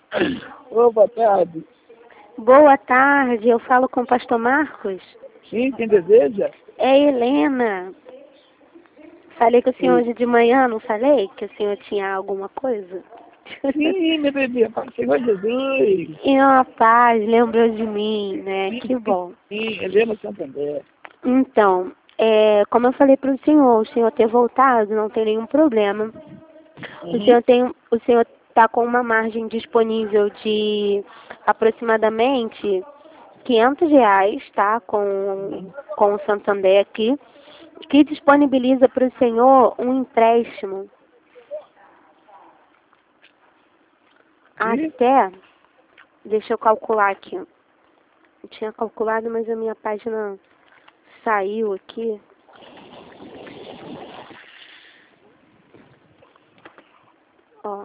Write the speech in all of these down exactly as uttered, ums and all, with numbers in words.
Ô, boa tarde. Boa tarde, eu falo com o pastor Marcos. Sim, quem deseja? É Helena. Falei com o senhor hoje de manhã, não falei? Que o senhor tinha alguma coisa? Sim, meu bebê, Pai Senhor Jesus. E uma paz, lembrou de mim, né? Sim, Que bom. sim, Helena Santander. Então, é, como eu falei para o senhor, o senhor ter voltado não tem nenhum problema. Uhum. O senhor tem, o senhor está com uma margem disponível de aproximadamente quinhentos reais, tá? Com, com o Santander aqui, que disponibiliza para o senhor um empréstimo E? até, deixa eu calcular aqui. Eu tinha calculado, mas a minha página saiu aqui. Ó.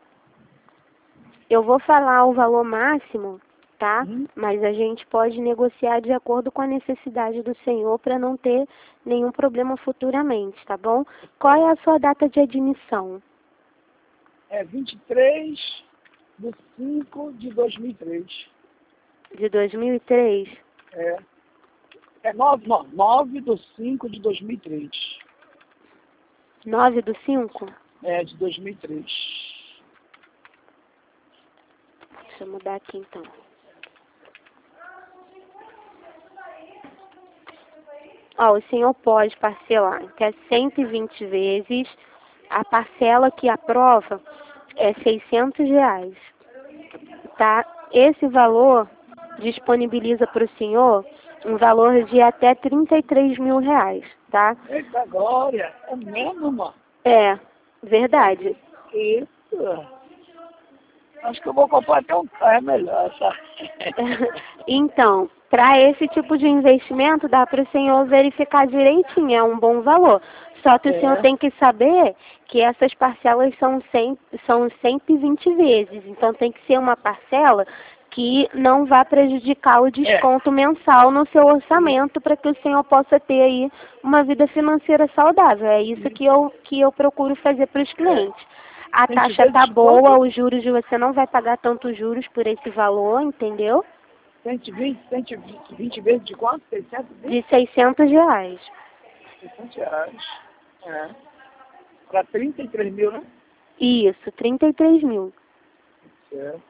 Eu vou falar o valor máximo, tá? Hum? Mas a gente pode negociar de acordo com a necessidade do senhor para não ter nenhum problema futuramente, tá bom? Qual é a sua data de admissão? É vinte e três de cinco de dois mil e três. De dois mil e três? É. É nove, não, nove de cinco de dois mil e três. nove do cinco? É, de dois mil e três. Deixa eu mudar aqui então. Ó, o senhor pode parcelar até cento e vinte vezes. A parcela que aprova é seiscentos reais, tá? Esse valor disponibiliza para o senhor um valor de até trinta e três mil reais, tá? Eita glória, é mesmo, mano? É, verdade. Isso. Acho que eu vou comprar até um carro, é melhor, tá? Então, para esse tipo de investimento, dá para o senhor verificar direitinho, é um bom valor. Só que o É. senhor tem que saber que essas parcelas são, cem, são cento e vinte vezes. Então, tem que ser uma parcela que não vá prejudicar o desconto é. mensal no seu orçamento, para que o senhor possa ter aí uma vida financeira saudável. É isso que eu, que eu procuro fazer para os clientes. A taxa tá boa, os juros você não vai pagar tantos juros por esse valor, entendeu? cento e vinte, cento e vinte vezes de quanto? seiscentos? De seiscentos reais. seiscentos reais. É. Para trinta e três mil, né? Isso, trinta e três mil. Certo.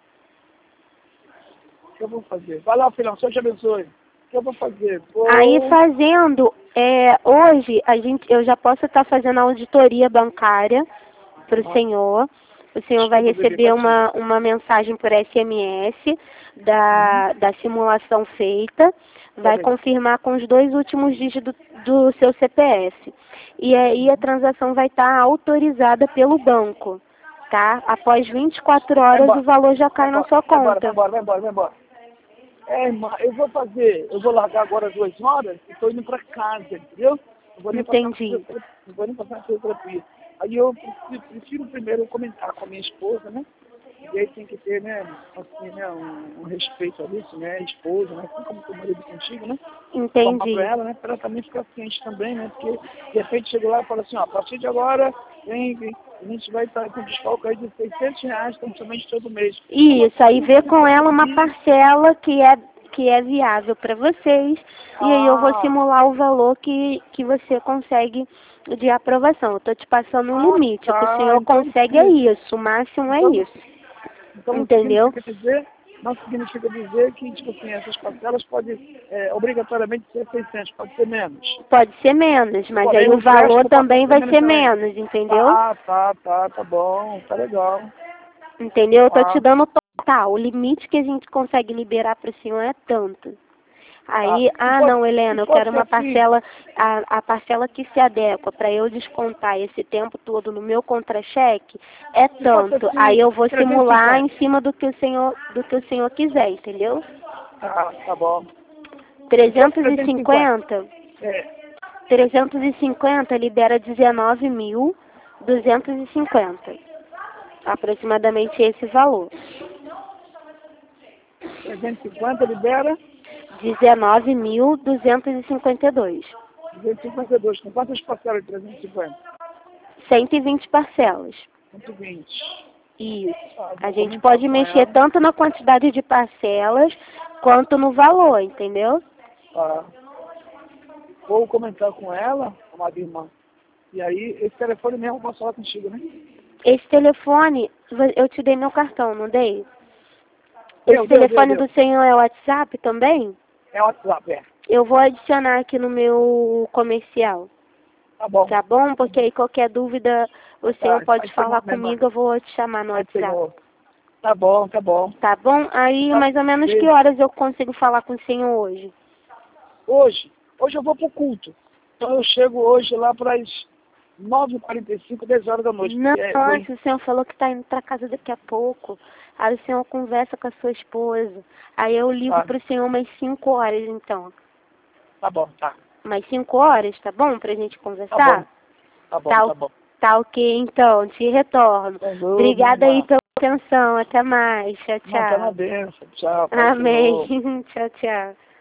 O que eu vou fazer? Vai lá, filhão, Senhor te abençoe. O que eu vou fazer? Vou... Aí fazendo, é, hoje a gente, eu já posso estar fazendo a auditoria bancária para o senhor. O senhor vai receber uma, uma mensagem por S M S da, da simulação feita, vai confirmar com os dois últimos dígitos do, do seu C P F. E aí a transação vai estar autorizada pelo banco, tá? Após vinte e quatro horas o valor já cai na sua conta. Vai embora, vai embora, vai embora. É, irmã, eu vou fazer, eu vou largar agora às duas horas e estou indo para casa, entendeu? Eu vou nem Entendi. Passar, não vou nem passar na fisioterapia. Aí eu prefiro, prefiro primeiro comentar com a minha esposa, né? E aí tem que ter, né, assim, né, um, um respeito a isso, né, esposa, né, assim como teu marido contigo, né? Entendi. Para ela, né, para ela também ficar ciente também, né, porque de repente chega lá e fala assim, ó, a partir de agora, vem, vem, a gente vai estar com desfalque aí de seiscentos reais, praticamente todo mês. Isso, aí vê com ela uma parcela que é, que é viável para vocês, e aí eu vou simular o valor que, que você consegue de aprovação. Eu estou te passando um limite, o que o senhor consegue é isso, o máximo é isso. Então, Entendeu? Não significa dizer, não significa dizer que, tipo assim, essas parcelas podem é, obrigatoriamente ser seiscentos, pode ser menos. Pode ser menos, mas Porém, aí o valor também vai ser também. menos, entendeu? Ah, tá, tá, tá bom, tá legal. Entendeu? Eu tô Ah. te dando total. O limite que a gente consegue liberar para o senhor é tanto. Aí, Tá. ah pode, não, Helena, eu quero uma assim. parcela, a, a parcela que se adequa para eu descontar esse tempo todo no meu contra-cheque é tanto. Assim, Aí eu vou trezentos e simular cinquenta. em cima do que o senhor, do que o senhor quiser, entendeu? Tá, tá bom. trezentos e cinquenta, É. trezentos e cinquenta libera dezenove mil duzentos e cinquenta. Aproximadamente esse valor. trezentos e cinquenta libera? dezenove mil duzentos e cinquenta e dois. duzentos e cinquenta e dois. Com quantas parcelas de trezentos e cinquenta? cento e vinte parcelas. cento e vinte. Isso. Ah, A vou gente comentar pode com mexer ela. tanto na quantidade de parcelas quanto no valor, entendeu? Tá. Vou comentar com ela, amada irmã. E aí, esse telefone mesmo eu posso falar contigo, né? Esse telefone, eu te dei meu cartão, não dei? Deu, Esse deu, telefone deu, deu. do senhor é o WhatsApp também? É o WhatsApp, é. Eu vou adicionar aqui no meu comercial, Tá bom. tá bom? Porque aí qualquer dúvida o Tá, senhor pode vai ser falar bom, minha irmã. comigo, eu vou te chamar no Vai ser WhatsApp. bom. Tá bom, tá bom. Tá bom? Aí Tá, mais ou menos que beijo. horas eu consigo falar com o senhor hoje? Hoje, hoje eu vou pro culto. Então eu chego hoje lá para as nove e quarenta e cinco, dez horas da noite. Não, É, vou em- o senhor falou que tá indo pra casa daqui a pouco. Aí o senhor conversa com a sua esposa. Aí eu ligo tá, pro senhor umas cinco horas, então. tá bom, tá. Mais cinco horas, tá bom? Pra gente Tá conversar? bom, tá bom, Tá, tá o- bom. tá ok, então. Te retorno. Falou, minha Obrigada aí irmã. pela atenção. Até mais. Tchau, Não, tá na tchau. benção. Tchau, Pai Amém. Senhor. Tchau, tchau.